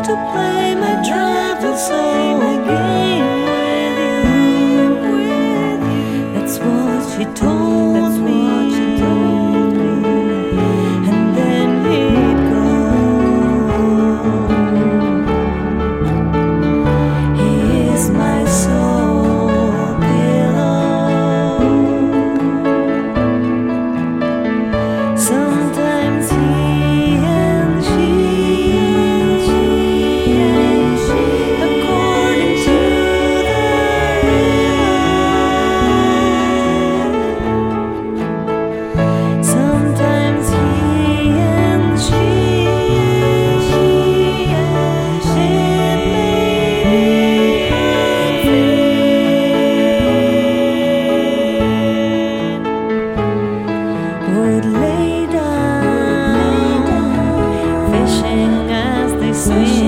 to play my travel soul game with you. That's what she told me. And then he'd go. He is my soul pillow. Sometimes he and she, according to the rhythm. Sometimes he and she, it may be unfair, would lay down, fishing as they swim.